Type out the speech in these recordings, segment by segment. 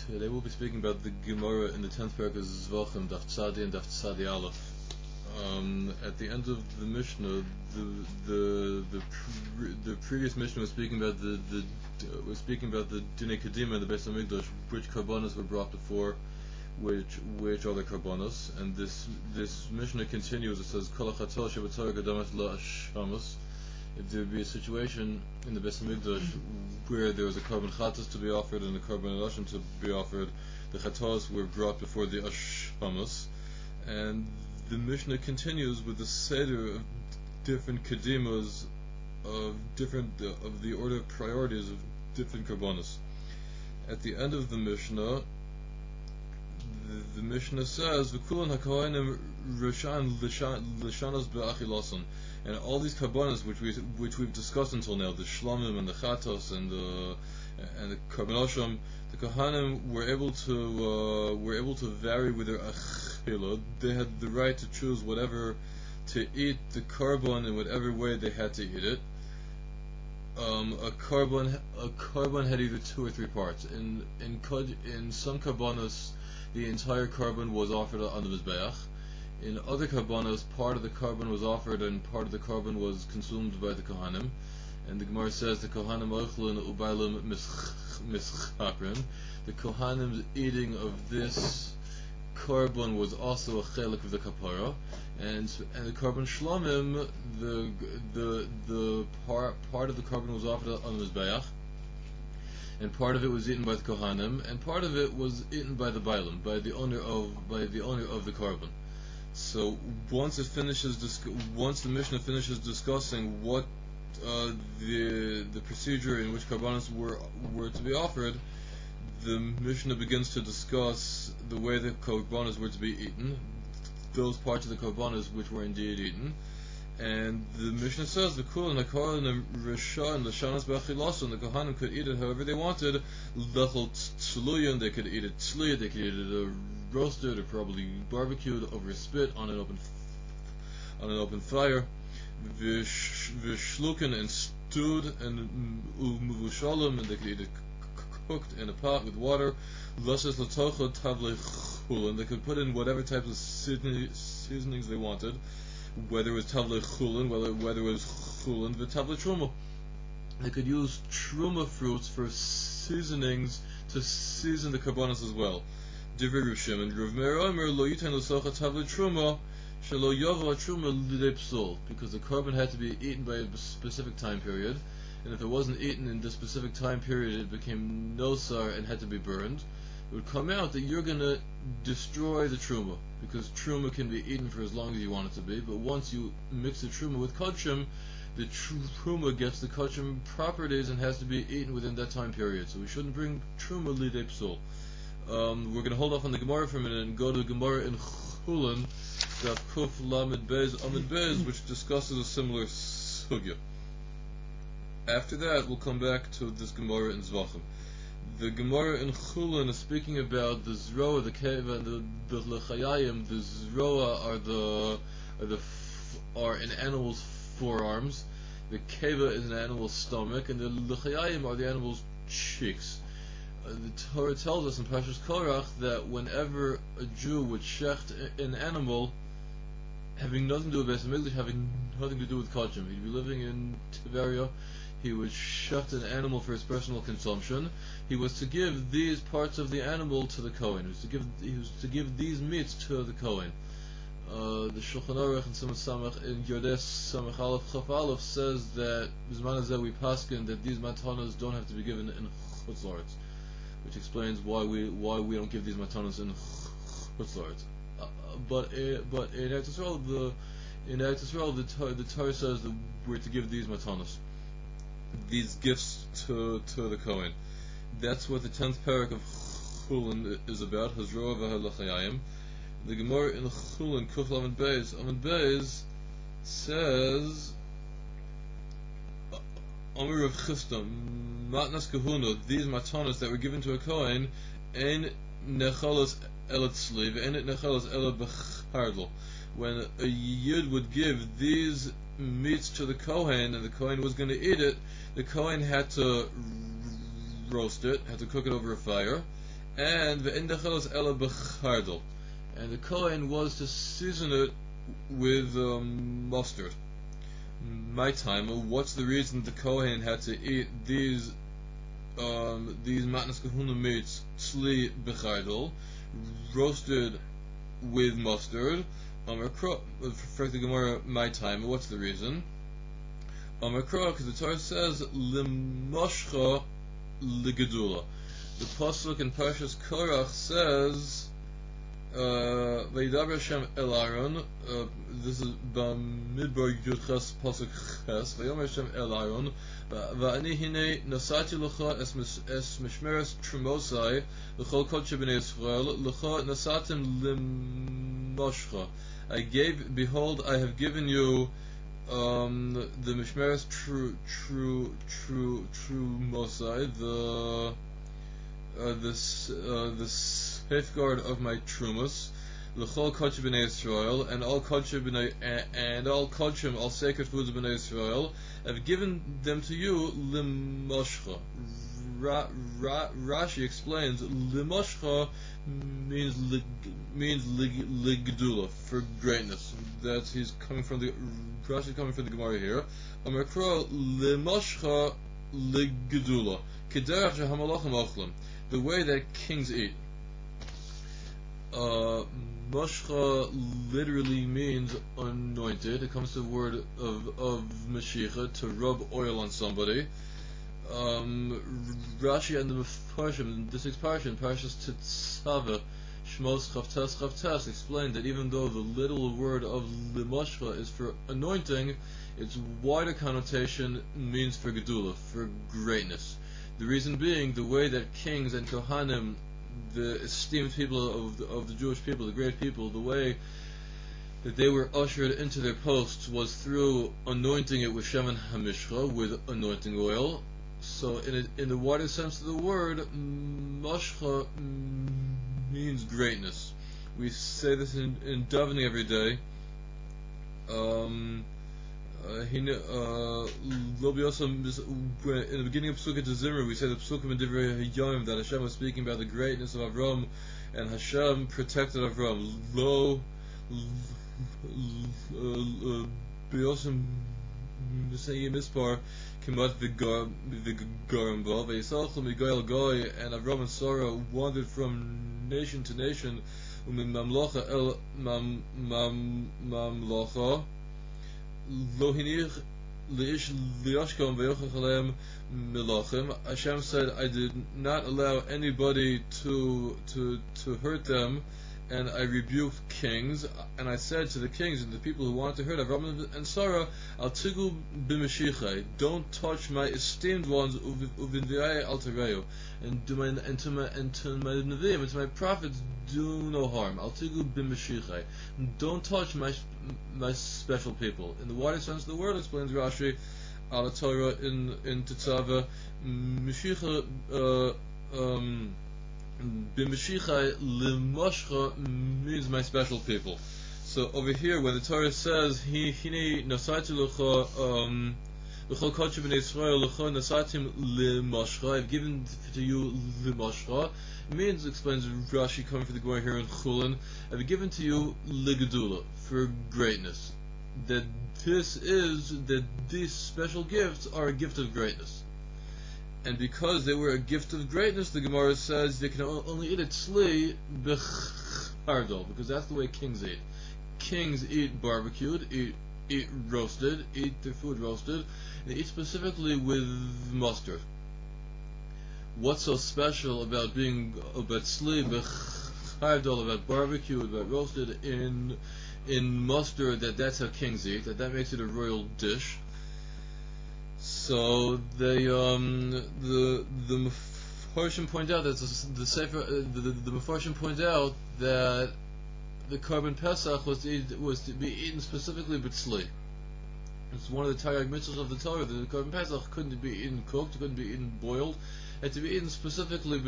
Today we'll be speaking about the Gemara in the 10th parak of Zvachim, Daf Tzadi and Daf Tzadi Aleph. At the end of the Mishnah, the previous Mishnah was speaking about the Dinei Kedima and the Beis Hamikdash, which karbanos were brought before, which are the karbanos, and this Mishnah continues. It says Kol HaChatzor sheB'Torah Gadamas La Shamas. If there would be a situation in the Beis Hamikdash where there was a korban chatas to be offered and a korban elashim to be offered, the chatas were brought before the ashamos, and the Mishnah continues with the seder of different kedimas of the order of priorities of different korbanos. At the end of the Mishnah, the Mishnah says v'kulan hakohanim rishan lishanos be'achilason, and all these karbanos which we've discussed until now, the shlamim and the chatos and the karban, the kohanim were able to vary with their achila. They had the right to choose whatever to eat the karban in whatever way they had to eat it. A karban had either two or three parts. In some karbanos, the entire karban was offered on the mizbeach. In other karbanos, part of the karban was offered and part of the karban was consumed by the kohanim. And the Gemara says the kohanim ochlin ubailim mischakrin. The kohanim's eating of this karban was also a chelik of the kapara, and the karban shlamim, the part of the karban was offered on the mizbeach, and part of it was eaten by the kohanim, and part of it was eaten by the bailim, by the owner of the karban. So once the Mishnah finishes discussing what the procedure in which karbanos were to be offered, the Mishnah begins to discuss the way the karbanos were to be eaten, those parts of the karbanos which were indeed eaten. And the Mishnah says the Kulan HaKohanim Risha and L'shanos B'achilason, the Kohanim could eat it however they wanted. L'chol tzluyon, they could eat it tzluya, they could eat it roasted or probably barbecued over a spit on an open fire. V'shluken and stewed, and uvushalim, and they could eat it cooked in a pot with water. L'shes l'tocho tavle chulin, they could put in whatever types of seasonings they wanted, whether it was tavle chulin, whether it was chulin, the tavle truma. They could use truma fruits for seasonings to season the karbanos as well. Divrei Rav Shimon, Rav Meir Omer lo yitain l'socha tavle truma shelo yavo truma l'idei psul, because the karban had to be eaten by a specific time period, and if it wasn't eaten in this specific time period, it became nosar and had to be burned. It would come out that you're going to destroy the truma, because truma can be eaten for as long as you want it to be, but once you mix the truma with kachim, the truma gets the kachim properties and has to be eaten within that time period. So we shouldn't bring truma lidei psul. We're going to hold off on the Gemara for a minute and go to the Gemara in Chulin, Daf Kuf Lamed Beis Amid Beis, which discusses a similar sugya. After that, we'll come back to this Gemara in Zvachim. The Gemara in Chulin is speaking about the zroa, the keva, and the lechayayim. The zroa are an animal's forearms. The keva is an animal's stomach, and the lechayayim are the animal's cheeks. The Torah tells us in Parshas Korach that whenever a Jew would shecht an animal, having nothing to do with Beis Hamikdash, having nothing to do with kachim, he'd be living in Tiberia, he would shecht an animal for his personal consumption. He was to give these parts of the animal to the Kohen. He was to give these meats to the Kohen. The Shulchan Aruch in Simon Samach in Yordes Samach Aleph Chaf Aleph says that Bizman Hazeh we paskin that these matanos don't have to be given in Chutz La'aretz, which explains why we don't give these matanos in Chutz La'aretz. But in Eretz Yisrael, the Torah says that we're to give these matanos, these gifts to the Kohen. That's what the 10th parak of Chulin is about. Hazroa v'halachayim. The Gemara in Chulin Kuf Lamed Beis says, Amir Rav Chisda, Matnas Kahuna, these matanos that were given to a Kohen, ein nechalos ela tzli, ve'en nechalos ela b'chardlo. When a Yid would give these meats to the Kohen, and the Kohen was going to eat it, the Kohen had to roast it, had to cook it over a fire, and ve'indachelos ela b'chardel, and the Kohen was to season it with mustard. My time, what's the reason the Kohen had to eat these matnas kahuna meats tzli b'chardel, roasted with mustard? For the Gemara, my time, what's the reason? Because the Torah says limoshcha ligedula. The pasuk in Parshas Korach says Vayidaber Hashem el Aaron. This is Bamidbar Yudches pasuk Ches. Vayomer Hashem el Aaron. Va'ani hine nasati lecha es mishmeres trumosai l'chol kodesh b'nei Yisrael lecha nasatim limoshcha. Behold, I have given you the mishmeres true mosai, the safeguard of my trumas, l'chol kodesh b'nei Yisrael, and all kodshim, all sacred foods of b'nei Yisrael, I've given them to you limoshcha. Rashi explains limoshcha means ligdula, for greatness. That he's coming from the Rashi coming from the Gemara here. Amakro limoshcha ligdula kederach shehamalachim ochlim, the way that kings eat. Moshcha literally means anointed. It comes to the word of Mashiach, to rub oil on somebody. Rashi and the Mefarshim, the sixth parsha, Parshas Tetzaveh, Shmos Chavtes, explained that even though the literal word of Limoshcha is for anointing, its wider connotation means for Gedula, for greatness. The reason being, the way that kings and Kohanim, the esteemed people of the Jewish people, the great people, the way that they were ushered into their posts was through anointing it with Shemen HaMishcha, with anointing oil. So in the wider sense of the word, Moshcha means greatness. We say this in davening every day. In the beginning of Pesukah to Zimri, we say the Pesukim in Divrei Hayom that Hashem was speaking about the greatness of Avram, and Hashem protected Avram. Lo B'yosem B'sei Mispar Kimat V'garim Bo V'yisachlu Migoyel Goy, and Avram and Sarah wandered from nation to nation, Mamlocha El Mamlocha. Hashem said, I did not allow anybody to hurt them, and I rebuked kings, and I said to the kings and the people who wanted to hurt Avram and Sarah, Al tigu b'mashichai, don't touch my esteemed ones, uvindiai al tereu, and to my neviim and to my prophets do no harm. Al tigu b'mashichai, don't touch my special people. In the wider sense of the word, explains Rashi al Torah in Tetzaveh, Mashiach B'mashichai limoshcha means my special people. So over here, when the Torah says Hini nasati l'cha l'chol kodesh b'nei Yisrael l'cha nasatim limoshcha, I've given to you limoshcha, it means, explains Rashi coming from the Gemara here in Chulin, I've given to you ligedula, for greatness. That these special gifts are a gift of greatness. And because they were a gift of greatness, the Gemara says they can only eat it tzli b'chardol, because that's the way kings eat. Kings eat barbecued, eat roasted, eat their food roasted, and eat specifically with mustard. What's so special about tzli b'chardol, about barbecued, about roasted in mustard, that's how kings eat, that makes it a royal dish? So the Mefarshim point out that the Mefarshim point out that the Korban Pesach was to be eaten specifically b'tzli. It's one of the Taryag mitzvahs of the Torah that the Korban Pesach couldn't be eaten cooked, couldn't be eaten boiled, had to be eaten specifically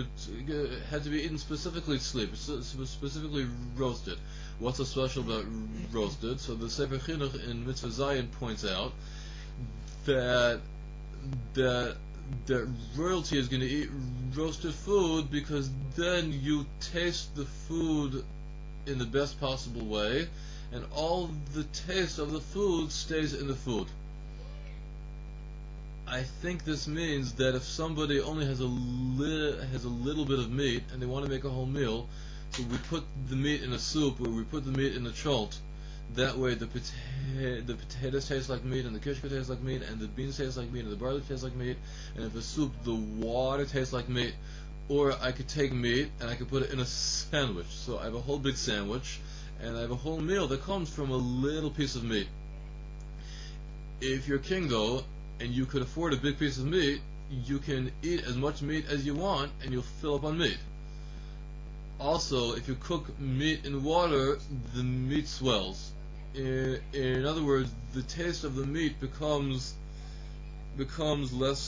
tzli, specifically roasted. What's so special about roasted? So the Sefer Chinuch in Mitzvah Zayin points out that that royalty is going to eat roasted food, because then you taste the food in the best possible way, and all the taste of the food stays in the food. I think this means that if somebody only has a little bit of meat and they want to make a whole meal, so we put the meat in a soup, or we put the meat in a chalt. That way the potatoes taste like meat, and the kishka tastes like meat, and the beans taste like meat, and the barley tastes like meat, and if the soup, the water tastes like meat. Or I could take meat and I could put it in a sandwich. So I have a whole big sandwich, and I have a whole meal that comes from a little piece of meat. If you're king though, and you could afford a big piece of meat, you can eat as much meat as you want, and you'll fill up on meat. Also, if you cook meat in water, the meat swells. In other words, the taste of the meat becomes less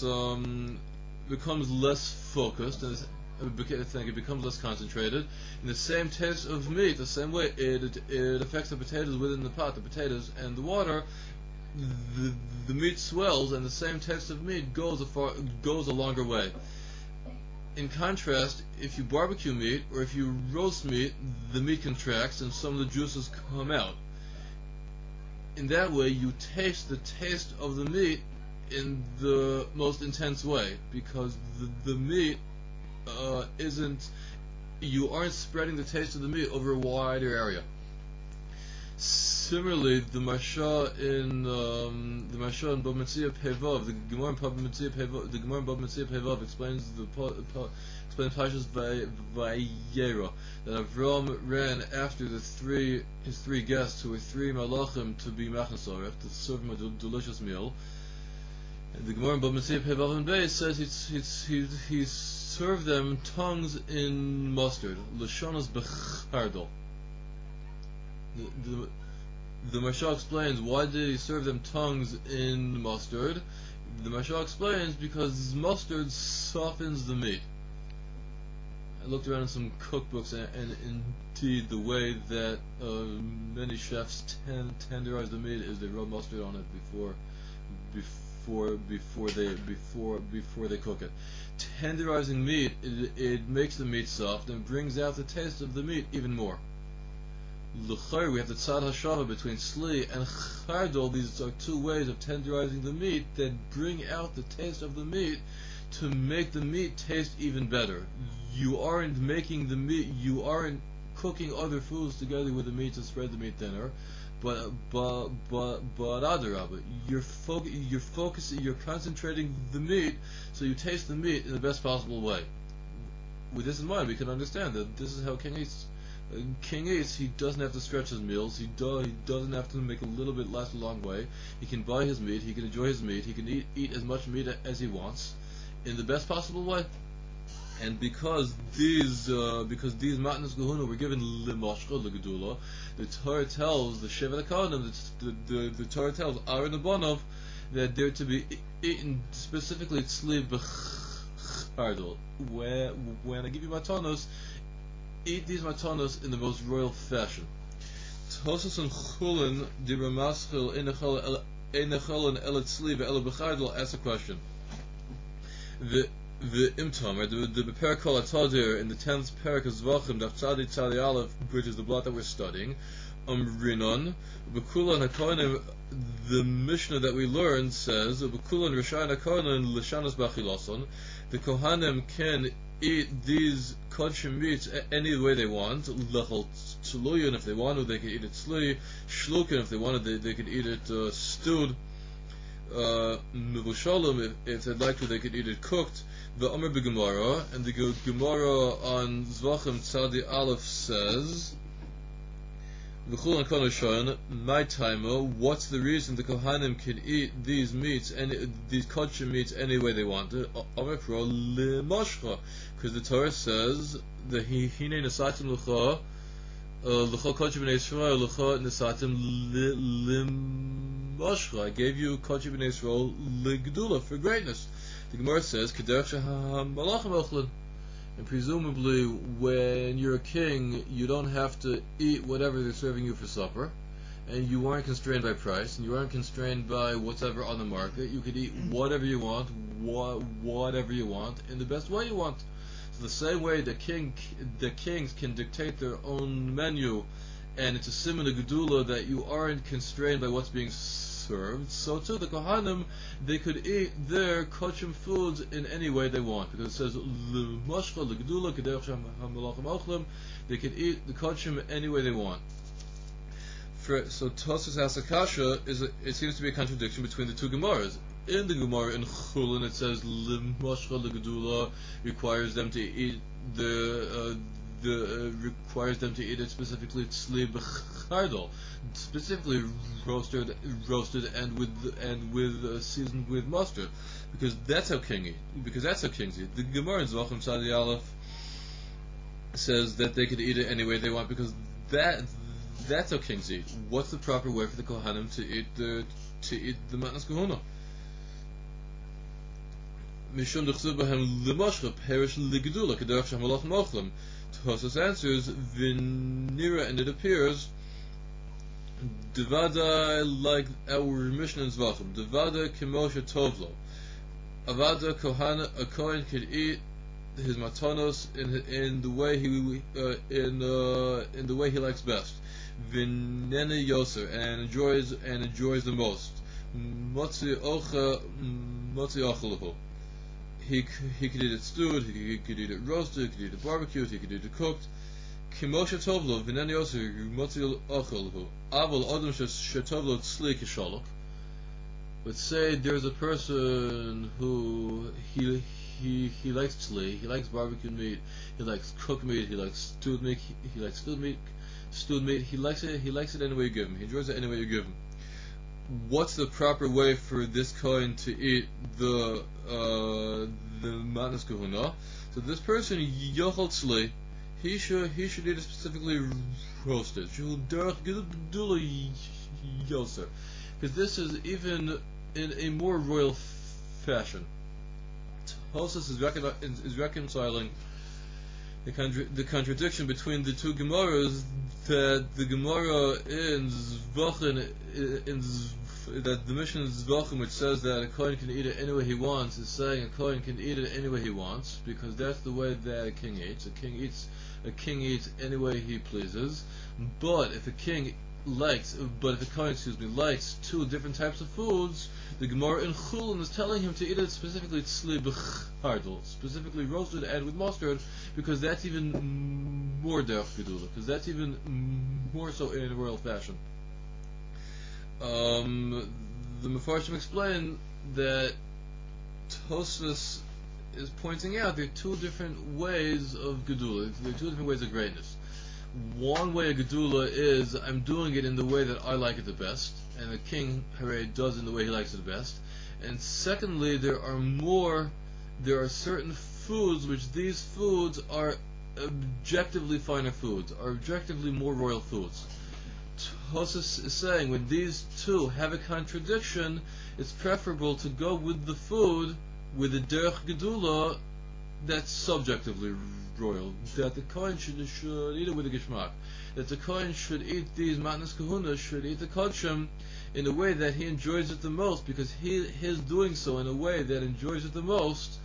focused, and it becomes less concentrated. And the same taste of meat, the same way it affects the potatoes within the pot, the potatoes and the water. The meat swells, and the same taste of meat goes a longer way. In contrast, if you barbecue meat or if you roast meat, the meat contracts and some of the juices come out. In that way, you taste the taste of the meat in the most intense way, because the meat you aren't spreading the taste of the meat over a wider area. Similarly, the Marsha in Bava Metzia Pevav, the Gemara in Bava Metzia Pevav explains Pashas Vayera, that Avram ran after his three guests, who were three malachim, to be machnasorech, to serve him a delicious meal. And the Gemara in Bava Metzia Pevav and Beis says he served them tongues in mustard, Lashonos Bechardol. The Marsha explains, why did he serve them tongues in mustard? The Marsha explains, because mustard softens the meat. I looked around in some cookbooks, and indeed the way that many chefs tenderize the meat is they rub mustard on it before they cook it. Tenderizing meat, it makes the meat soft and brings out the taste of the meat even more. L'chayr, we have the tzad hashava between sli and chardol. These are two ways of tenderizing the meat that bring out the taste of the meat to make the meat taste even better. You aren't making the meat, you aren't cooking other foods together with the meat to spread the meat thinner, but adarabah, you're concentrating the meat so you taste the meat in the best possible way. With this in mind, we can understand that this is how king eats. King eats, he doesn't have to stretch his meals, he doesn't have to make a little bit last a long way. He can buy his meat, he can enjoy his meat, he can eat as much meat as he wants in the best possible way. And because these matnas gehuna were given limashcha legedula, the Torah tells the Shevet HaKohanim, the Torah tells Aaron Abanov that they're to be eaten specifically tzli b'chardol. When I give you matanos, eat these matanos in the most royal fashion. Tosas and Chulin dibra maschil einachol and elatzli ve'ela b'chardol asks a question. The imtam, the Beper Kol Atadir in the 10th parak of Zvachim, Daf Tzadi Tzadi Aleph, which is the blood that we're studying, Rinon, Bekulan HaKohanim, the Mishnah that we learned says, Bekulan Rishayin HaKohanim L'shanas Bachiloson, the Kohanim can eat these kodshim meats any way they want. Lechol Tzuloyin, if they wanted, they could eat it tzli. Shlukin, if they wanted, they could eat it stewed. Mivushalim, if they'd like to, they could eat it cooked. The Omer B'Gemara, and the Gemara on Zvachim Tzadi Aleph says, V'chul HaKohanim Shoyin, my timer, what's the reason the Kohanim can eat these meats, these kodshim meats, any way they want it? Omer Pro L'moshcha, because the Torah says that Hine Nesatim L'cha kodshim b'nei Yisrael L'cha Nesatim L'moshcha. I gave you kodshim b'nei Yisrael L'gdula, for greatness. The Gemara says, K'derech she'hamalachim ochlin. And presumably, when you're a king, you don't have to eat whatever they're serving you for supper. and you aren't constrained by price, and you aren't constrained by whatever on the market. You could eat whatever you want, whatever you want, in the best way you want. So the same way the kings can dictate their own menu, and it's a siman of gedula that you aren't constrained by what's being served. So too the kohanim, they could eat their kosher foods in any way they want, because it says l'mashcha l'gedula k'derech hamalachim ochlim. They could eat the kosher any way they want. So Tosfos Hasakasha it seems to be a contradiction between the two Gemaras. In the Gemara in Chulin it says l'mashcha l'gedula requires them to eat requires them to eat it specifically tzli b'chardol, specifically roasted and with seasoned with mustard, because that's how kings eat. The Gemara in Zvachim Tzadi Aleph says that they could eat it any way they want, because that's how kings eat. What's the proper way for the Kohanim to eat the Matnas Kahuna? Mishum d'chsuv b'hem l'mashcha perish l'gedula k'derech shamalach mochlam. Tosfos answers v'nira, and it appears devada, like our mission in Zvachim, devada k'moshe tovlo. Avada a kohen could eat his matanos in the way he likes best. V'nene yoser, and enjoys the most. Motzi ocha He could eat it stewed, he could eat it roasted, he could eat it barbecued, he could eat it cooked. Kimosha tovlo v'nene yoser motzi ocha aval odom shetovlo tzli kishalok. But say there's a person who he likes tzli, he likes barbecued meat, he likes cooked meat, he likes stewed meat, he likes stewed meat. He likes it any way you give him. He enjoys it any way you give him. What's the proper way for this kohen to eat the matnas kahuna? So this person yochel tzli, he should eat it specifically roasted. Because this is even in a more royal fashion. Tosfos is reconciling the contradiction between the two Gemaras, that the Gemara in Zvachim, that the mission in Zvachim, which says that a kohen can eat it any way he wants, is saying a kohen can eat it any way he wants, because that's the way that a king eats. A king eats any way he pleases. But if a kohen likes two different types of foods, the Gemara in Chulin is telling him to eat it specifically tzli b'chardol, specifically roasted and with mustard, because that's even more derech gedula, because that's even more so in a royal fashion. The Mefarshim explain that Tosfos is pointing out there are two different ways of gedula, there are two different ways of greatness. One way of gedula is I'm doing it in the way that I like it the best, and the king Hare does it in the way he likes it the best. And secondly, there are certain foods which these foods are objectively finer foods, are objectively more royal foods. Tosfos is saying when these two have a contradiction, it's preferable to go with the food with the derech gedula that's subjectively royal, that the kohen should eat it with a gishmak, that the kohen should eat these matnas kahuna, should eat the kodshim in a way that he enjoys it the most, because his doing so in a way that enjoys it the most,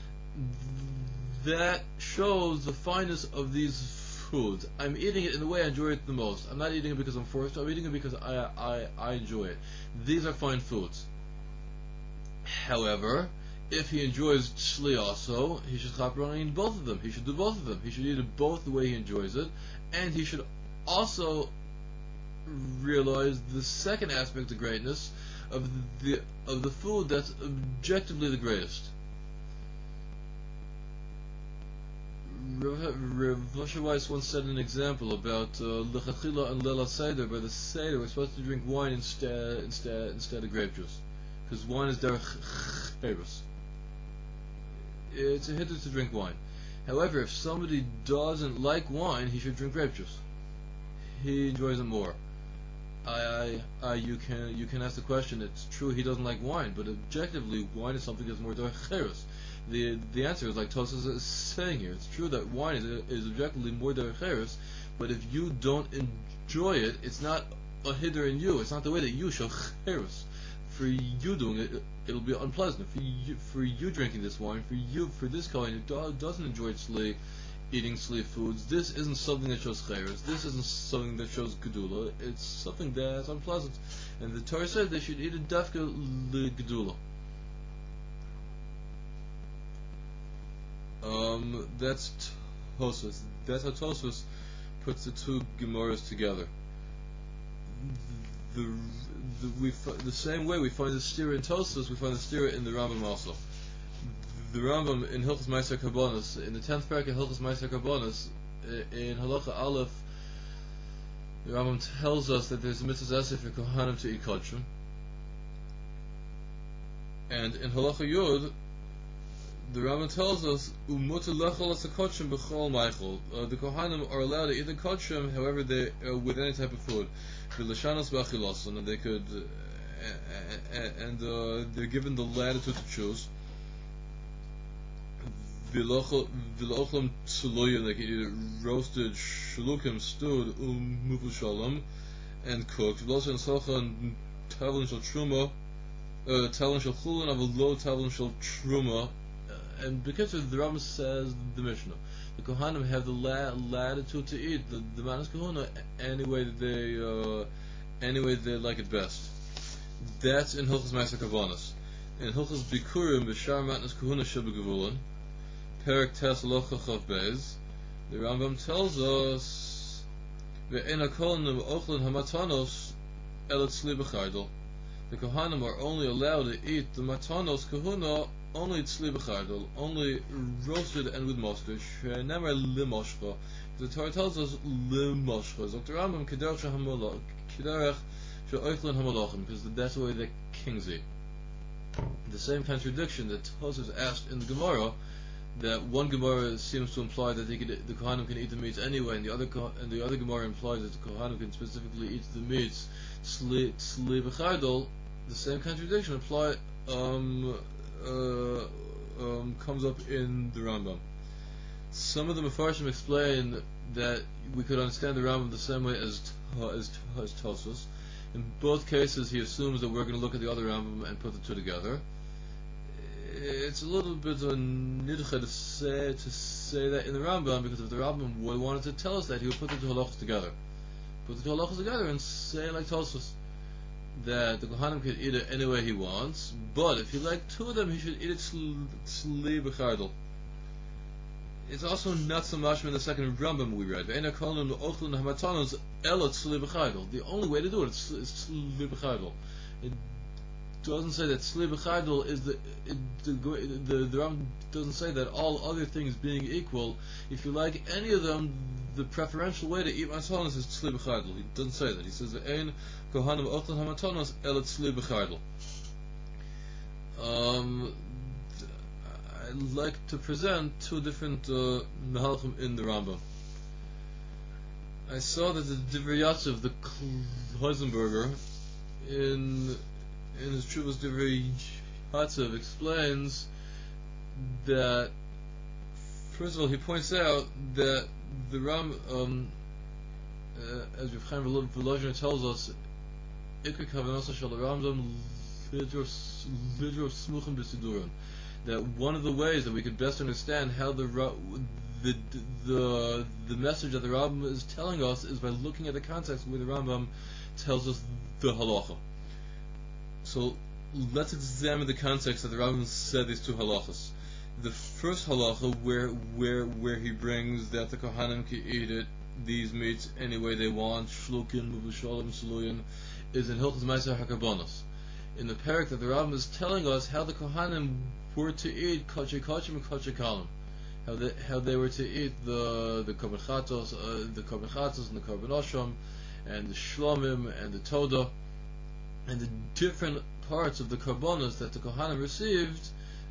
that shows the fineness of these foods. I'm eating it in the way I enjoy it the most. I'm not eating it because I'm forced to, I'm eating it because I enjoy it. These are fine foods. However, if he enjoys tzli also, he should eat both of them. He should do both of them. He should eat it both the way he enjoys it, and he should also realize the second aspect of greatness of the food that's objectively the greatest. Rav Moshe Weiss once said an example about lechatchila and lela seder. By the seder, we're supposed to drink wine instead of grape juice, because wine is derech cherus. It's a hitter to drink wine. However, if somebody doesn't like wine, he should drink grape juice. He enjoys it more. You can ask the question. It's true he doesn't like wine, but objectively, wine is something that's more derech cherus. The answer is like Tosfos is saying here. It's true that wine is objectively more derech cherus, but if you don't enjoy it, it's not a hider in you. It's not the way that you show cherus. For you doing it, it'll be unpleasant. For you drinking this wine, for this kohen who doesn't enjoy eating sleep foods, this isn't something that shows cherus. This isn't something that shows gedula. It's something that's unpleasant. And the Torah says they should eat a dafka gedula. That's Tosfos. That's how Tosfos puts the two Gemaras together. The same way we find the stira in Tosfos, we find the stira in the Rambam also. The Rambam in Hilchos Meiser Karbonos, in the 10th parak of Hilchos Meiser Karbonos, in Halacha Aleph, the Rambam tells us that there's a mitzvah aseh for Kohanim to eat kodshim, and in Halacha Yud, the Rambam tells us umutar lechol as kodshim b'chol meichel. The Kohanim are allowed to eat the kodshim, however, they with any type of food. V'lashanos b'achiloson, and they could, and they're given the latitude to choose. V'lochlam tzuloyim, they can eat roasted, shlukim, stewed, muvushalom, and cooked. V'losan sochan tavlin shel truma, tavlin shel chulin, avlo tavlin shel truma. And because the Rambam says the Mishnah, the Kohanim have the latitude to eat the Manas Kahuna any way they like it best. That's in Hilchos Meiser Karbonos. In Hilchos Bikurim b'Shar Matnas Kahuna Shebegavulin, Perek Tes Locha Chav Beis, the Rambam tells us ve'en hakohanim ochlin hamatanos elat tzli b'chardel. The Kohanim are only allowed to eat the matanos kahuna only tzli b'chardel, only roasted and with mustard. Never limoshcha. The Torah tells us limoshcha. Dr. Rambam kederach she'hamalach, kederach she'oichlin hamalachim, because that's the way the kings eat. The same contradiction that Tosfos asked in the Gemara, that one Gemara seems to imply that the Kohanim can eat the meats anyway, and the other Gemara implies that the Kohanim can specifically eat the meats tzli b'chardel. The same contradiction comes up in the Rambam. Some of the Mefarshim explain that we could understand the Rambam the same way as Tosfos. In both cases, he assumes that we're going to look at the other Rambam and put the two together. It's a little bit of a nidcha to say that in the Rambam, because if the Rambam wanted to tell us that, he would put the two halachas together. Put the two halachas together and say like Tosfos, that the Kohanim can eat it any way he wants, but if he liked two of them, he should eat it tzli b'chardel. It's also not so much in the second Rambam we read. The only way to do it is tzli b'chardel. It doesn't say that tzli b'chardel is the Rambam doesn't say that all other things being equal, if you like any of them, the preferential way to eat matanos is tzli b'chardel. He doesn't say that. He says that ein kohanim ochlan hamatanos el tzli b'chardel. I'd like to present two different mehalchim in the Rambam. I saw that the Divrei Yatzav, the Heisenberger, in his Chuvas Divrei Yatzav, explains that, first of all, he points out that the as Rav Chaim Volozhin tells us, Ikar Kavanasa Shel Rambam Lidro Smuchim B'Sidurim, that one of the ways that we could best understand how the message that the Rambam is telling us is by looking at the context where the Rambam tells us the halacha. So let's examine the context that the Rambam said these two halachas. The first halacha, where he brings that the Kohanim can eat these meats any way they want, shlukin, muvushalim, suluyin, is in Hilchos Meiser HaKarbonos. In the parak that the Rambam is telling us how the Kohanim were to eat kachei kachim and kachei kalim, how they were to eat the korban chatos, and the korban osham, and the shlomim and the toda, and the different parts of the korbanos that the Kohanim received.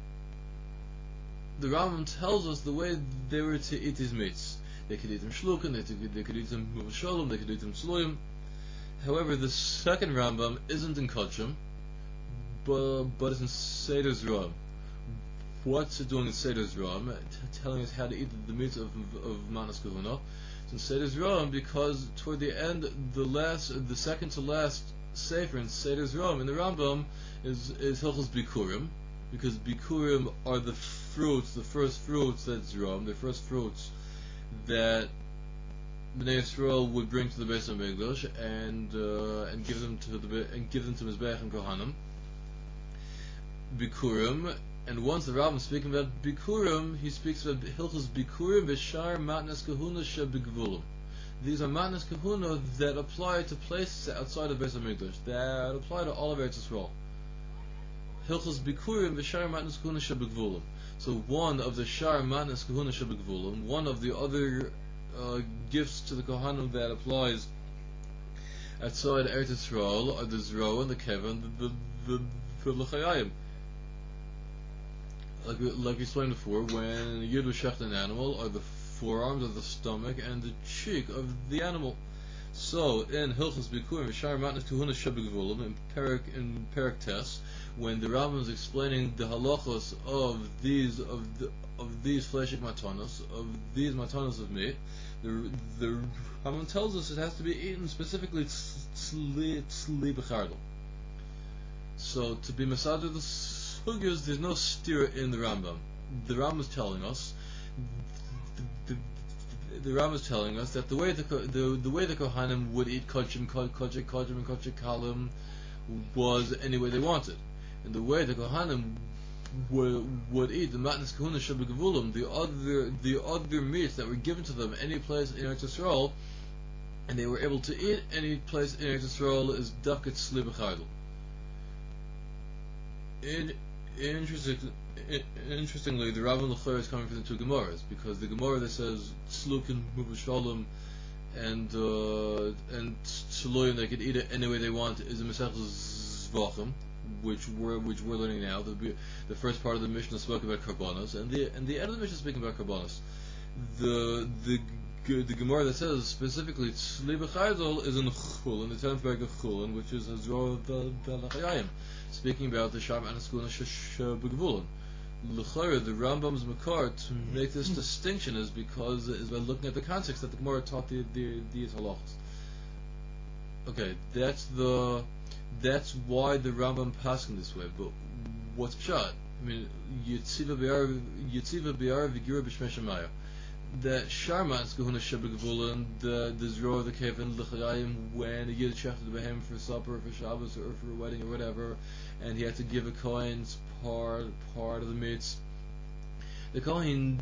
The Rambam tells us the way they were to eat these meats. They could eat them shlukin, they could eat them muvushalim, they could eat them tzluyim. However, the second Rambam isn't in kachim, but it's in Seder Zroim. what's it doing in Seder's Ram, telling us how to eat the meat of Manas Kahuna. In Seder's Ram, because toward the end, the second to last sefer in Seder's Ram in the Rambam is Hilchos Bikurim, because Bikurim are the first fruits that's Ram, the first fruits that Bnei Yisrael would bring to the Beis Hamikdash and give them to Mizbeach and Kohanim. Bikurim, and once the Rambam is speaking about Bikurim, he speaks about Hilchos Bikurim v'shar matnas kahuna shebigvulim. These are matnas kahuna that apply to places outside of Beis Hamikdash, that apply to all of Eretz Yisrael. Hilchos Bikurim v'shar matnas kahuna shebigvulim. So one of the shar matnas kahuna shebigvulim, one of the other gifts to the Kohanim that applies outside Eretz Yisrael are the Zroa and the Keva and the L'chayayim. Like we explained before, when a Yid was shecht an animal, are the forearms of the stomach and the cheek of the animal. So in Hilchos Bikurim v'shar matnas kahuna shebigvulim in Perek Tes, when the Rambam is explaining the halachos of these fleshik matanos, of these matanos of meat, the Rambam tells us it has to be eaten specifically tzli b'chardal. So to be masader the sugyas, there's no stira in the Rambam. The Rambam is telling us. The Rambam is telling us that the way the Kohanim would eat kodshim and kodshik kalim was any way they wanted, and the way the Kohanim would eat the matnas kahuna shebigvulim, the other meats that were given to them any place in Eretz Yisrael, and they were able to eat any place in Eretz Yisrael, is dafkat tzli b'chardal. Interestingly, the Rav L'chor is coming from the two Gemaras, because the Gemara that says Tzlukin Mubushalom and Tzloyim, they could eat it any way they want, is a Masech Zvachim, which we're learning now. The first part of the Mishnah spoke about Karbonos, and the end of the Mishnah is speaking about Karbonos. The Gemara that says specifically Tzli B'chardal is in Chulin, the 10th bag of Chulin, which is Hazro V'Lachayim, speaking about the Sham Anaskuna Shebigvulin. L'chayr, the Rambam's makar to make this distinction is by looking at the context that the Gemara taught the halachos. Okay, that's why the Rambam paskin this way. But what's pshat? I mean, Yitziva Bi'ar V'Gira B'Shmei Shemaya. That Sharman's Gehuna Shebegvulen, the Zroa, the Kevin, L'chayim, when a Yid shechted the Behem for supper, for Shabbos, or for a wedding, or whatever, and he had to give a Kohen's part of the meats. The Kohen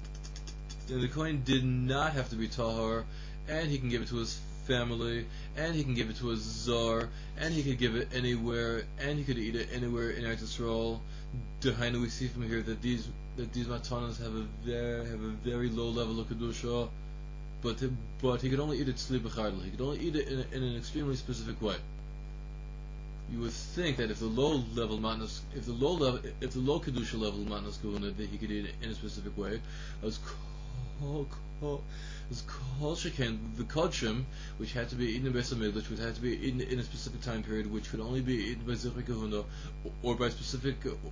did not have to be tahor, and he can give it to his family, and he can give it to a zar, and he could give it anywhere, and he could eat it anywhere in Eretz Yisrael. Dehainu, we see from here that these matanas have a very low level of kedusha, but he could only eat it tzli b'chardal. He could only eat it in an extremely specific way. You would think that if the low kedusha level matnas kahuna, that he could eat it in a specific way, as kol sheken, the kodshim, which had to be eaten in Beis Hamikdash, which had to be eaten in a specific time period, which could only be eaten by Zichri Kahuna, or by specific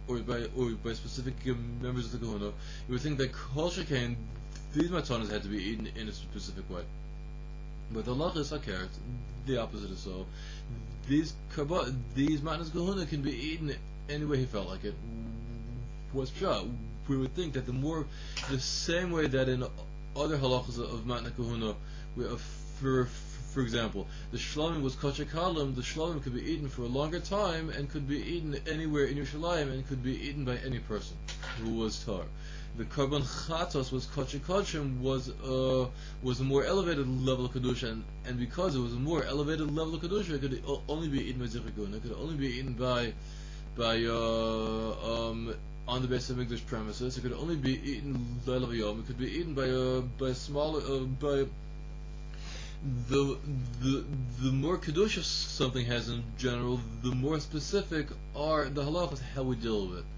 members of the Kahuna. You would think that kol sheken, these matanas had to be eaten in a specific way. But the halacha is hakeret, the opposite is so. These matnas kahuna can be eaten any way he felt like it. What's pshat? We would think that the same way that in other halachas of matna kahuna, for example, the shlamim was kosher kalim. The shlamim could be eaten for a longer time and could be eaten anywhere in Yerushalayim and could be eaten by any person who was tar. The karban chatos was kosher kodshim, was a more elevated level of kedusha, and because it was a more elevated level of kedusha, it could only be eaten by zichrigun. It could only be eaten by on the Beis Hamikdash premises. It could only be eaten Leila v'yom. It could be eaten by smaller by the more kedusha something has in general, the more specific are the halachas how we deal with it.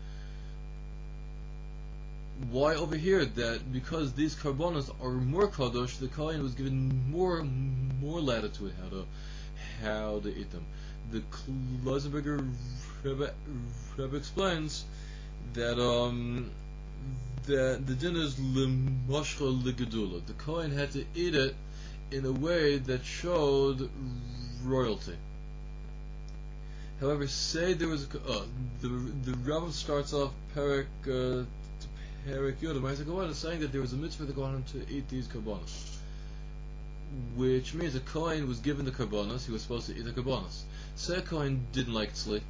Why over here that because these karbonos are more kadosh, the kohen was given more latitude how to eat them. The Kloisenberger Rebbe explains that that the din is l'moshcha l'gedula. The Kohen had to eat it in a way that showed royalty. However, say there was the Rambam starts off Perek Yud is saying that there was a mitzvah for the Kohen to eat these karbonos, which means a Kohen was given the karbonos, he was supposed to eat the karbonos. Say a Kohen didn't like tzli,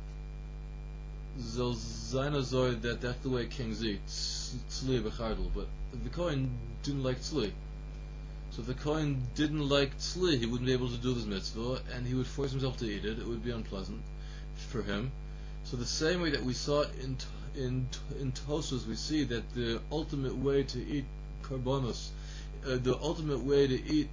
Zol Zaina Zoy that that's the way kings eat, tzli b'chardel, but the Kohen didn't like tzli. So if the Kohen didn't like tzli, he wouldn't be able to do this mitzvah, and he would force himself to eat it. It would be unpleasant for him. So the same way that we saw in Tosfos, we see that the ultimate way to eat karbonos, the ultimate way to eat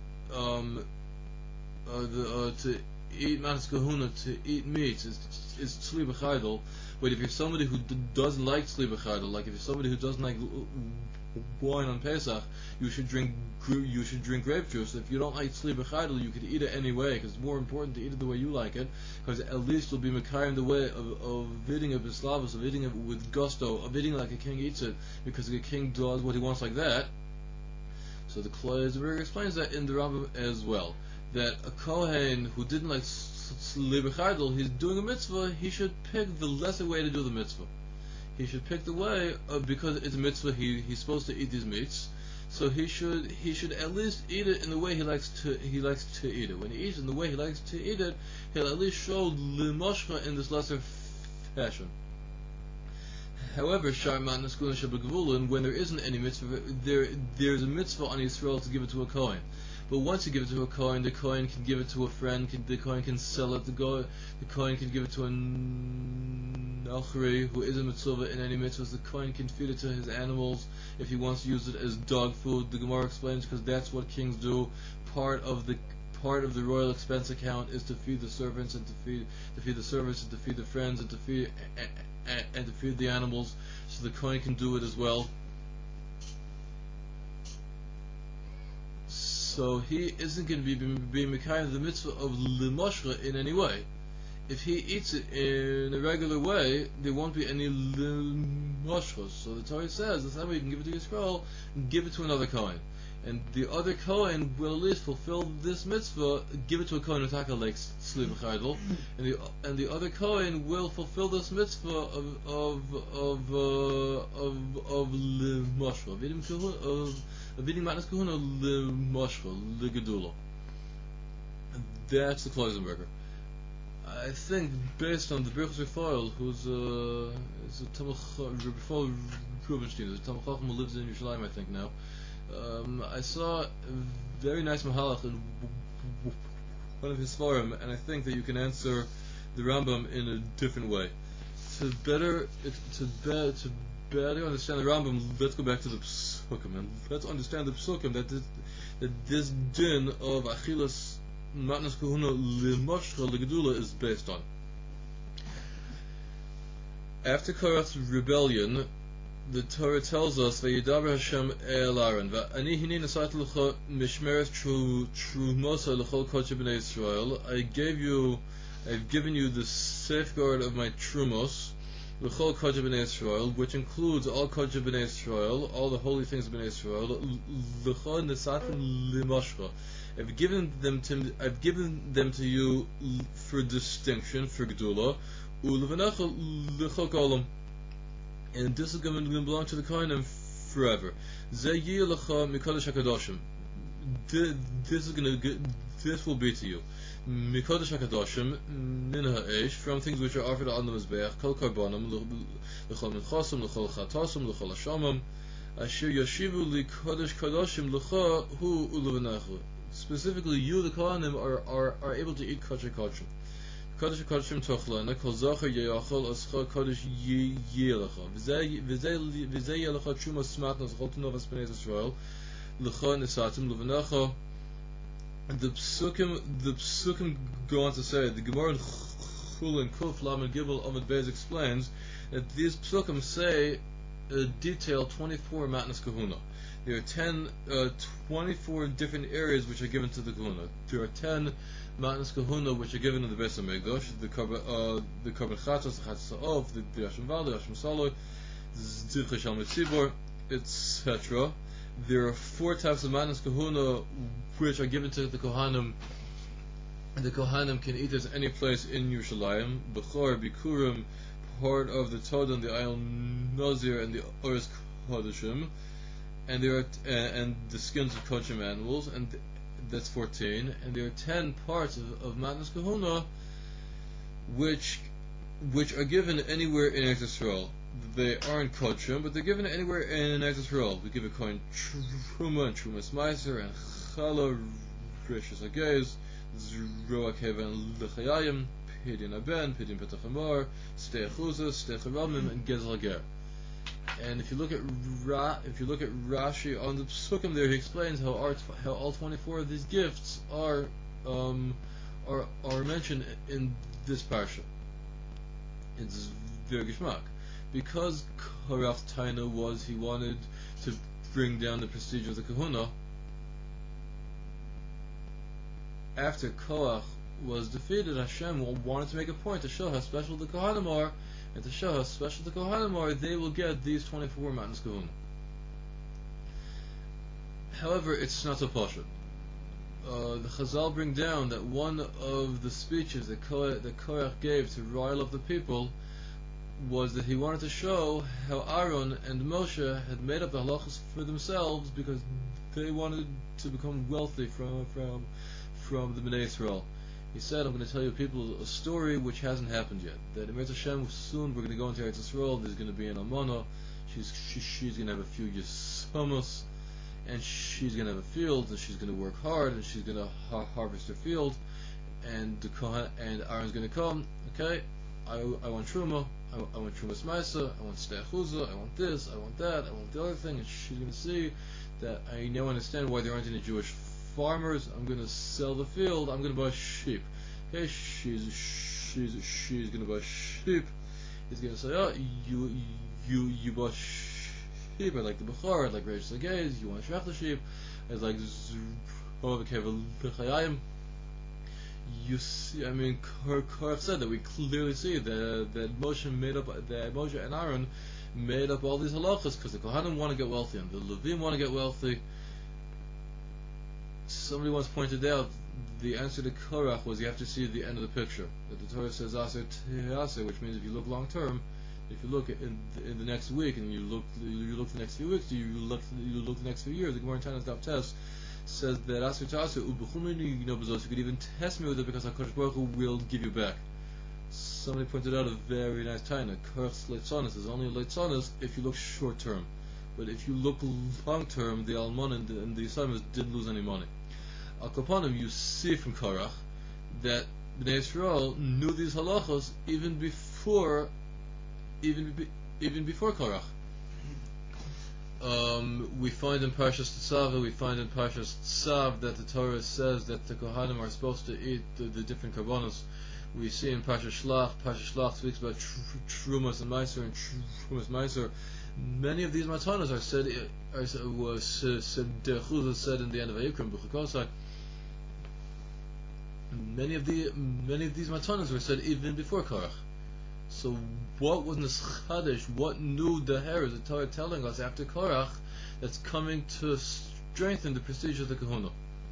manas kahuna, to eat meat, is tzli b'chardel. But if you're somebody who doesn't like tzli b'chardel, like if you're somebody who doesn't like wine on Pesach, you should drink grape juice. If you don't like tzli b'chardel, you could eat it anyway, because it's more important to eat it the way you like it, because at least you'll be makayim in the way of eating it b'slavos, of eating it with gusto, of eating like a king eats it, because the king does what he wants like that. So the Kloizer explains that in the Rambam as well, that a Kohen who didn't like tzli b'chardel, he's doing a mitzvah, he should pick the lesser way to do the mitzvah. He should pick the way because it's a mitzvah. He's supposed to eat these meats, so he should at least eat it in the way he likes to eat it. When he eats in the way he likes to eat it, he'll at least show l'moshcha in this lesser fashion. However, shar matnas kulan shebegvulin, when there isn't any mitzvah, there's a mitzvah on Yisrael to give it to a Kohen. But once you give it to a Kohen, the Kohen can give it to a friend, the Kohen can sell it, the Kohen can give it to a Nachri who isn't mitzvah in any mitzvahs. The Kohen can feed it to his animals if he wants to use it as dog food. The Gemara explains, because that's what kings do. Part of the royal expense account is to feed the servants and to feed the servants and to feed the friends and to feed the animals. So the Kohen can do it as well. So he isn't going to be mekayim the mitzvah of l'moshcha in any way. If he eats it in a regular way, there won't be any l'moshcha. So the Torah says the same way you can give it to Yisrael, give it to another Kohen, and the other Kohen will at least fulfill this mitzvah. Give it to a Kohen who likes tzli b'chardel, and the other Kohen will fulfill this mitzvah of l'moshcha, of eating matnas kahuna l'moshcha, l'gedula. That's the Kloisenberger. I think based on the Birchus Rafael, who's is a Tamach Rafael Rubenstein, who's a Tamach Chacham who lives in Yerushalayim, I think now. I saw a very nice mahalach in one of his forum, and I think that you can answer the Rambam in a different way. To better understand the Rambam, let's go back to the Psukim, and let's understand the Psukim that this din of Achilas Matnas Kahuna L'Moshcha L'Gedula is based on. After Korach's rebellion, the Torah tells us Vayidaber Hashem El Aaron V'ani hini nasat l'cha mishmeret trumosa l'chol kodshei b'nei Yisrael. I've given you the safeguard of my trumos l'chol kodshei b'nei Yisrael, which includes all kodshei b'nei Yisrael, all the holy things of b'nei Yisrael. L'chol nesatim l'moshcha. I've given them to you for distinction, for gedula. U'levanecha l'chol kolam. And this is going to belong to the Kohanim forever. This will be to you. Mikodesh HaKadoshim min ha'esh, from things which are offered on the Mizbeach, kol karbonim, l'chol minchosim, l'chol chatosim, l'chol hashamim, asher yashivu li kodesh kadoshim l'cha hu u'levanecha. Specifically, you, the Kohanim, are able to eat kosher kodesh. Kodesh Kodeshim Tochlana, Kol Zocher Yeyachol Ascha Kodesh Yelecha. V'zeh Yelecha Truma Smatnas Chol Tunovas B'nei Yisrael L'cha Nesatim L'Vanecha. The Psukim go on to say, the Gemara in Chulin Kuf Lamed Gimel Amud Beis explains that these Psukim say detail 24 Matnas Kahuna. There are 24 different areas which are given to the Kahuna. There are 10 Matnas Kahuna which are given in the Beis HaMikdash, the Karban Chatos, the Chatos Ha'ov, the Yashim Val, the Yashim Saloi, Zicha Shal Mitzibor, etc. There are 4 types of Matnas Kahuna which are given to the Kohanim. And the Kohanim can eat at any place in Yerushalayim. Bechor, Bikurim, part of the Todah and the Ayil Nazir and the Oris Kodashim, and there are and the skins of kosher animals, and that's 14. And there are 10 parts of Matnas Kahuna which are given anywhere in Eretz Yisrael. They aren't kosher, but they're given anywhere in Eretz Yisrael. We give a coin Truma and Trumas Meiser and Chala, Rishis Agez, Zroa Keva and Lechayayim, Pidyon Aben, Pidyon Petach Amar, Stei Chuza, Stei Charamim, and Gezel Ger. And if you look at Rashi on the Psukim there, he explains how all 24 of these gifts are mentioned in this parsha. It's very geschmack, because Korach Taina was he wanted to bring down the prestige of the Kahuna. After Korach was defeated, Hashem wanted to make a point to show how special the Kohanim are, and to show how special the Kohanim are, they will get these 24 Matnas Kahuna. However, it's not so pashut. The Chazal bring down that one of the speeches that Korach gave to rile up the people was that he wanted to show how Aaron and Moshe had made up the halachas for themselves because they wanted to become wealthy from the Bnei Yisrael. He said, I'm going to tell you people a story which hasn't happened yet. That in Eretz Hashem soon we're going to go into Eretz Yisrael. There's going to be an almana. She's going to have a few yesamos, and she's going to have a field, and she's going to work hard, and she's going to harvest her field, and Aaron's going to come. Okay, I want truma. I want trumas ma'isa. I want stei chuza. I want this. I want that. I want the other thing. And she's going to see that I now understand why there aren't any Jewish farmers. I'm going to sell the field. I'm going to buy sheep. Okay, she's going to buy sheep. He's going to say, oh, you buy sheep. I like the Bechor. I like Reish Sagez. You want to shrach the sheep. I like Zruva. You see, I mean, Korach said that we clearly see that Moshe and Aaron made up all these halachas because the Kohanim want to get wealthy and the Levim want to get wealthy. Somebody once pointed out the answer to Korach was you have to see the end of the picture. That the Torah says Aser Te'aser, which means if you look long term, if you look in the next week and you look the next few weeks, you look the next few years. The Gemara in Tanas Daf Tes says that Aser Te'aser Ubechumini Bezos, you could even test me with it because HaKadosh Baruch Hu will give you back. Somebody pointed out a very nice Taina. Korach's Leitzonis is only a Leitzonis if you look short term. But if you look long term, the Almon and the Yisraelis didn't lose any money. Al Kapanim, you see from Korach that Bnei Yisrael knew these halachos even before Korach. We find in Parshas Tzav, that the Torah says that the Kohanim are supposed to eat the different karbonos. We see in Parshas Shlach speaks about Trumas and Meiser and Trumas Meiser. Many of these matanos are said in the end of Vayikra B'chukosai. Many of these matanos were said even before Korach. So what was Neschadish? What new daher is the Torah telling us after Korach that's coming to strengthen the prestige of the Kahuna?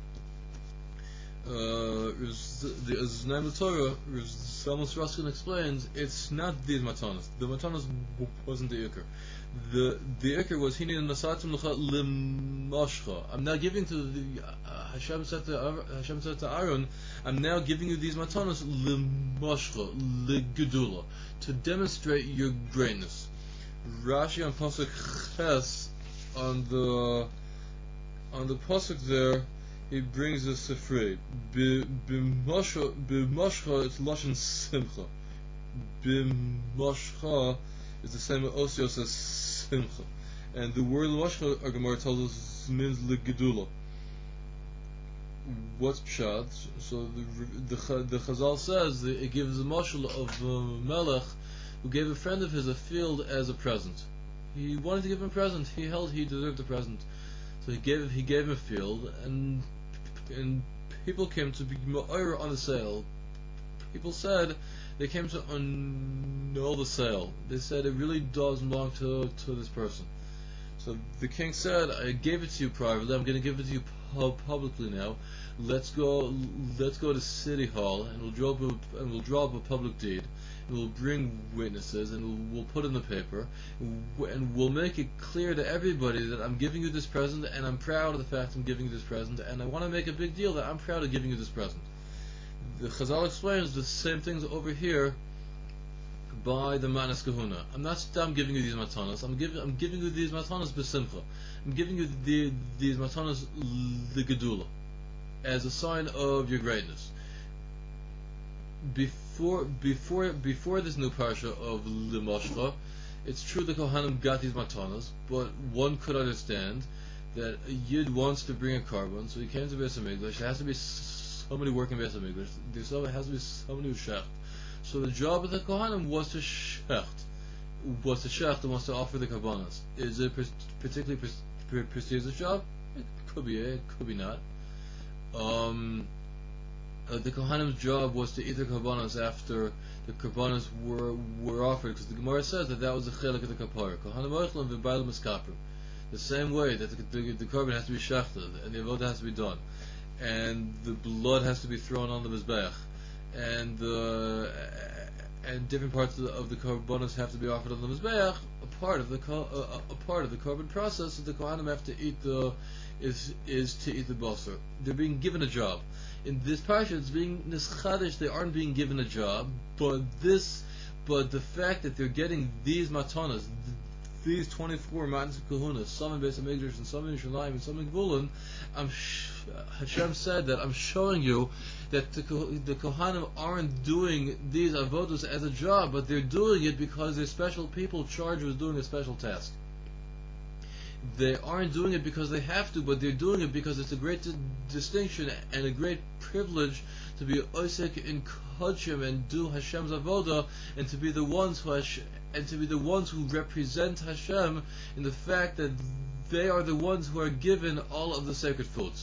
The Znaim of Torah, Salmos Raskin explains, it's not these matanos. The matanos wasn't the ikr. The ikr was Hini Nasatim Lecha Limashcha. I'm now giving to the Hashem said to Aaron, I'm now giving you these matanos Limashcha Ligedula to demonstrate your greatness. Rashi on pasuk Ches on the pasuk there, he brings a sifrei. B'mashcha it's lashon simcha. B'mashcha is the same osios as simcha, and the word mashcha, our Gemara tells us, means legedula. What's pshat? So the Chazal says that it gives a mashal of Melech who gave a friend of his a field as a present. He wanted to give him a present. He held he deserved a present, so he gave him a field, and people came to be ma'or on the sale. People said They came to annul the sale. They said it really does belong to this person. So the king said, I gave it to you privately, I'm going to give it to you publicly now. Let's go to City Hall, and we'll draw up a public deed, and we'll bring witnesses, and we'll put it in the paper, and we'll make it clear to everybody that I'm giving you this present, and I'm proud of the fact I'm giving you this present, and I want to make a big deal that I'm proud of giving you this present. The Chazal explains the same things over here by the Manas Kahuna. I'm not giving you these matanas. I'm giving you these matanas b'simcha. I'm giving you these matanas l'gedula, as a sign of your greatness. Before this new parsha of Limashcha, it's true the Kohanim got these matanas, but one could understand that a Yid wants to bring a carbon, so he came to Beis HaMikdash. There has to be somebody working Beis HaMikdash. There has to be somebody who's shecht. So the job of the Kohanim was to shecht, and was to offer the karbanas. Is it particularly prestigious job? It could be, it could be not. The Kohanim's job was to eat the karbanas after the karbanas were offered, because the Gemara says that was a chelik of the kapara. Kohanim oichlim v'baylam miskaprim. The same way that the carbon has to be shechted and the avodah has to be done, and the blood has to be thrown on the mizbeach, and different parts of the karbanos have to be offered on the mizbeach. A part of the carbon process that the Kohanim have to eat is to eat the basar. They're being given a job. In this parsha, it's being nischadish. They aren't being given a job, but the fact that they're getting these matanas, these 24 matnas of kahuna, some in Beis HaMikdash and some in Yerushalayim and some in Gvulun, Hashem said that I'm showing you that the Kohanim aren't doing these avodos as a job, but they're doing it because they're special people charged with doing a special task. They aren't doing it because they have to, but they're doing it because it's a great distinction and a great privilege to be osek in kodshim and do Hashem's avodah, and to be the ones who represent Hashem in the fact that they are the ones who are given all of the sacred foods.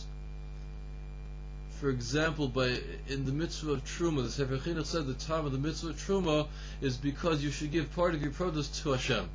For example, in the mitzvah of Truma, the Sefer Chinuch said the time of the mitzvah of Truma is because you should give part of your produce to Hashem.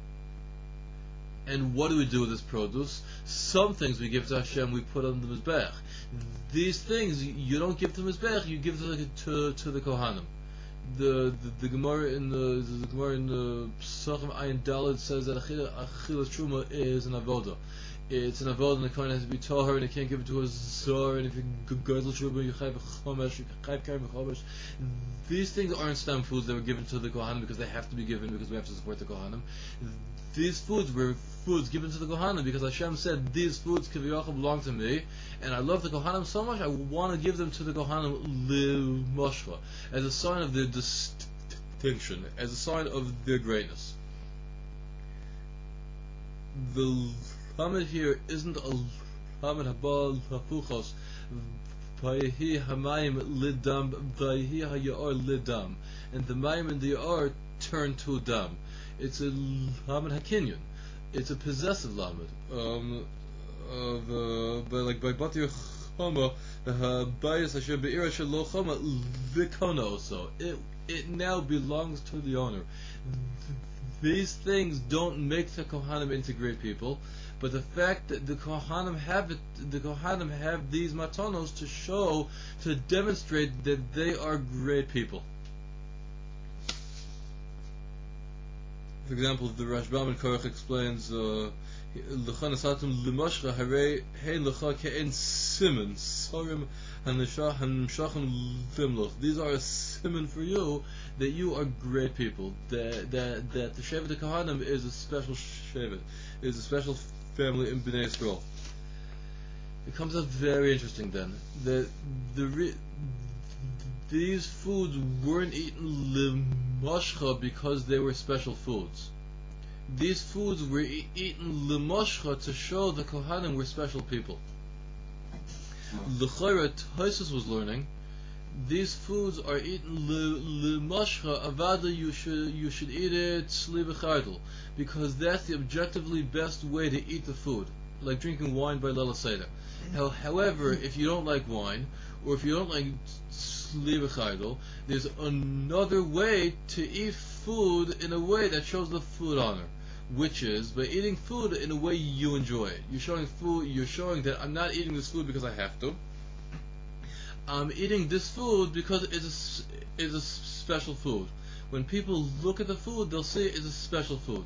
And what do we do with this produce? Some things we give to Hashem, we put on the Mizbech. These things you don't give to Mizbech, you give to the Kohanim. The Gemara in the Psachim Ayin Daled says that Achilas Truma is an avodah. It's an avodah, and the Kohen has to be tahor, and he can't give it to a zor. And if you gadol Truma, you chayv chomesh, you chayv karim chomesh. These things aren't stam foods that were given to the Kohanim because they have to be given because we have to support the Kohanim. These foods were foods given to the Kohanim because Hashem said these foods belong to me, and I love the Kohanim so much I want to give them to the Kohanim Limashcha, as a sign of their distinction, as a sign of their greatness. The lamed here isn't a lamed habal hafuchos vayehi hamayim lidam vayehi hayaor lidam, and the mayim and the yaor turn to dam. It's a lamed hakinyan. It's a possessive lamed. By Batir Chama, Bayis Asher Be'ira Shelo Chama Vikona also. It now belongs to the owner. These things don't make the Kohanim into great people, but the fact that the Kohanim have these matanos to demonstrate that they are great people. For example, the Rashbam in Korach explains, "L'cha nasatum l'mashcha harei hein l'cha ke'en siman sorim hanimshachim limloch." These are a siman for you that you are great people. That the Shevet Kohanim is a special Shevet, is a special family in Bnei Yisrael. It comes up very interesting then that these foods weren't eaten limashcha because they were special foods. These foods were eaten limashcha to show the Kohanim were special people. L'chayra, Tosfos was learning, these foods are eaten limashcha avada, you should eat it sli b'chardel, because that's the objectively best way to eat the food, like drinking wine by Leila Seder. However, if you don't like wine, or if you don't like tzli b'chaydol. There's another way to eat food in a way that shows the food honor, which is by eating food in a way you enjoy it. You're showing that I'm not eating this food because I have to. I'm eating this food because it's a special food. When people look at the food, they'll say it's a special food.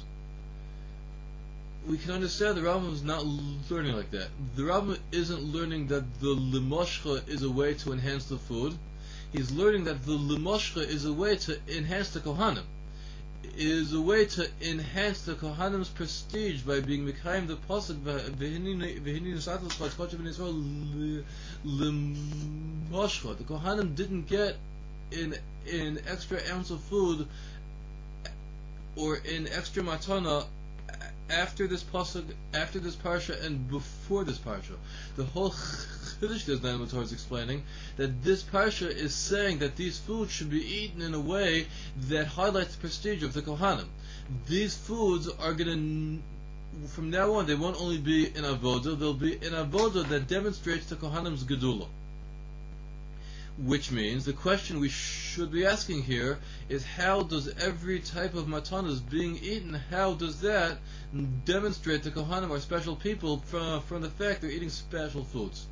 We can understand the Rambam is not learning like that. The Rambam isn't learning that the limoshcha is a way to enhance the food. He's learning that the limoshcha is a way to enhance the kohanim. It is a way to enhance the kohanim's prestige by being mekayim the pasuk v'hininu satos v'tzkocha v'nisrael limoshcha. The kohanim didn't get an extra ounce of food or an extra matana after this pasuk, after this parsha, and before this parsha. The whole Chiddush is now Torah is explaining that this parsha is saying that these foods should be eaten in a way that highlights the prestige of the Kohanim. These foods are going to, from now on, they won't only be in avodah, they'll be in avodah that demonstrates the Kohanim's gedula. Which means the question we should be asking here is, how does every type of matanas being eaten, how does that demonstrate the Kohanim are special people from the fact they're eating special foods?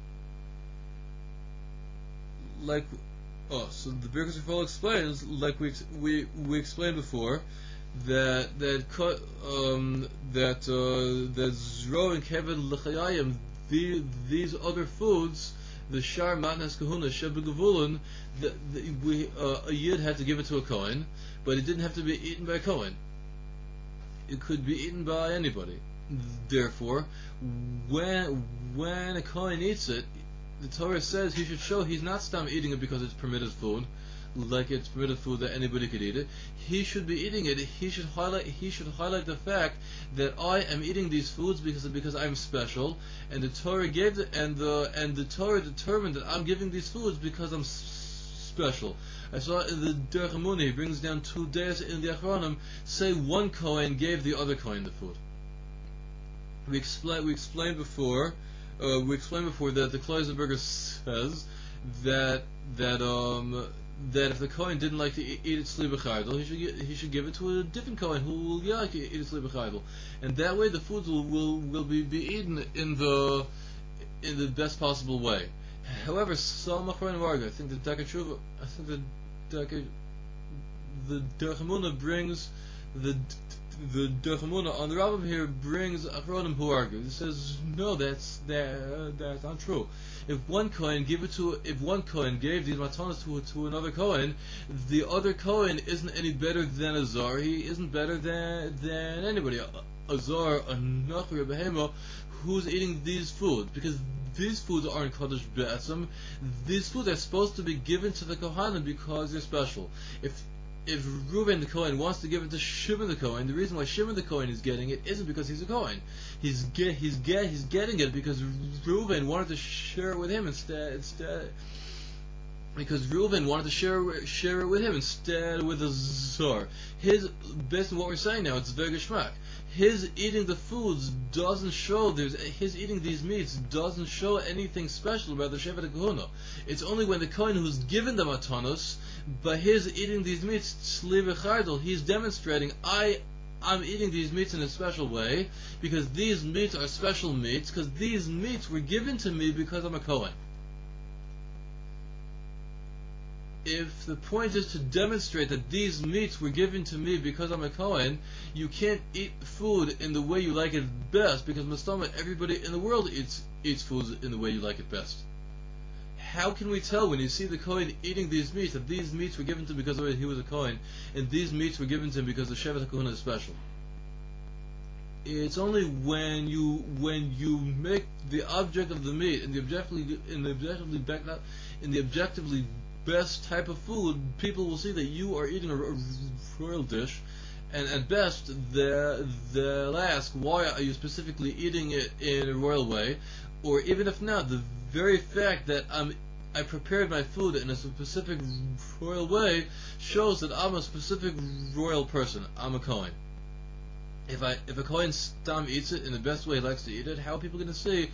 So the Birkas Rafal explains, like we explained before, that Zro and Keved L'chayayim, these other foods, the Shar Matnas Kahuna Shebegavulin, a Yid had to give it to a Kohen, but it didn't have to be eaten by a Kohen. It could be eaten by anybody. Therefore, when a Kohen eats it, the Torah says he should show he's not stam eating it because it's permitted food, like it's permitted food that anybody could eat it. He should be eating it. He should highlight the fact that I am eating these foods because I'm special, and the Torah gave and the Torah determined that I'm giving these foods because I'm special. I saw in the Derech Emunah, he brings down 2 days in the Achronim, say one Kohen gave the other Kohen the food. We explained before that the Kloisenberger says that if the Kohen didn't like to eat it tzli b'chaydol, he should give it to a different Kohen who will like to eat it tzli b'chaydol, and that way the foods will be eaten in the best possible way. However, some Achronim argue. I think the Derech Emunah brings the Derech Emunah on the Rambam here brings Achronim who argue. He says no, that's not true. If one Kohen gave these matanas to another Kohen, the other Kohen isn't any better than a Zar. He isn't better than anybody. A Zar, a Nachri, a Behema, who's eating these foods, because these foods aren't Kodesh Be'etzim. These foods are supposed to be given to the Kohanim because they're special. If Reuven the Kohen wants to give it to Shimon the Kohen, the reason why Shimon the Kohen is getting it isn't because he's a Kohen. He's getting it because Reuven wanted to share it with him instead. Because Reuven wanted to share it with him instead with a Zor. Based on what we're saying now, it's Vegeshmak. His eating the foods doesn't show. His eating these meats doesn't show anything special about the Shevet HaKahuna. It's only when the Kohen who's given the matanos, by his eating these meats tzli b'chaydol, he's demonstrating I'm eating these meats in a special way because these meats are special meats because these meats were given to me because I'm a Kohen. If the point is to demonstrate that these meats were given to me because I'm a Kohen, you can't eat food in the way you like it best, because Mastama, everybody in the world eats food in the way you like it best. How can we tell when you see the Kohen eating these meats that these meats were given to him because he was a Kohen, and these meats were given to him because the Shevet HaKahuna is special? It's only when you make the object of the meat in the objectively best type of food, people will see that you are eating a royal dish, and at best they'll ask, why are you specifically eating it in a royal way? Or even if not, the very fact that I prepared my food in a specific royal way shows that I'm a specific royal person. I'm a Kohen. if a Kohen stam eats it in the best way he likes to eat it, how are people going to see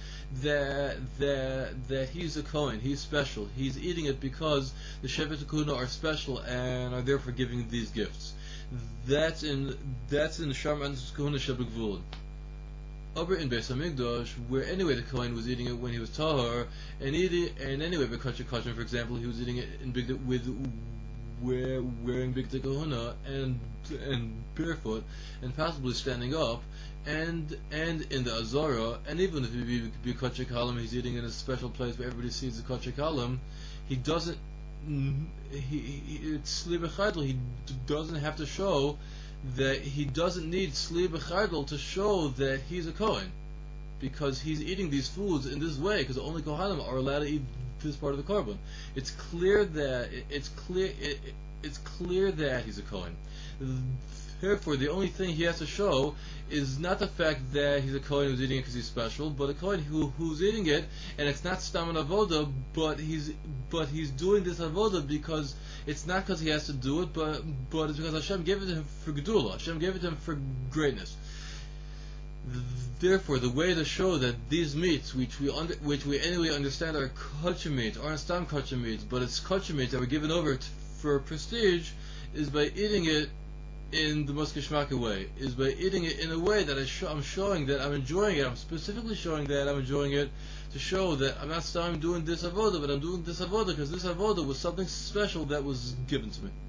that he's a Kohen, he's special, he's eating it because the Shevet HaKahuna are special and are therefore giving these gifts? That's in Sharm and Kahuna Shebegvul. Over in Beis Hamikdash, where anyway the Kohen was eating it when he was tahor, and anyway B'Kachim Kachim, for example, he was eating it in wearing Bigdei Kahuna and barefoot and possibly standing up, and in the Azara, and even if he be Kachim Kalam, he's eating in a special place where everybody sees the Kachim Kalam. He doesn't. It's Sli B'Chadl. He doesn't have to show that he doesn't need Sli B'Chadl to show that he's a Kohen, because he's eating these foods in this way, because only Kohanim are allowed to eat this part of the korban. It's clear that he's a Kohen. Therefore, the only thing he has to show is not the fact that he's a Kohen who's eating it because he's special, but a Kohen who's eating it, and it's not Stam Avoda, but he's doing this Avoda because it's not because he has to do it, but it's because Hashem gave it to him for Gedula. Hashem gave it to him for greatness. Therefore, the way to show that these meats, which we anyway understand are kosher meats, aren't Stam kosher meats, but it's kosher meats that were given over for prestige, is by eating it in the most geschmacka way, is by eating it in a way that I'm showing that I'm enjoying it. I'm specifically showing that I'm enjoying it to show that I'm not doing this avoda, but I'm doing this avoda because this avoda was something special that was given to me.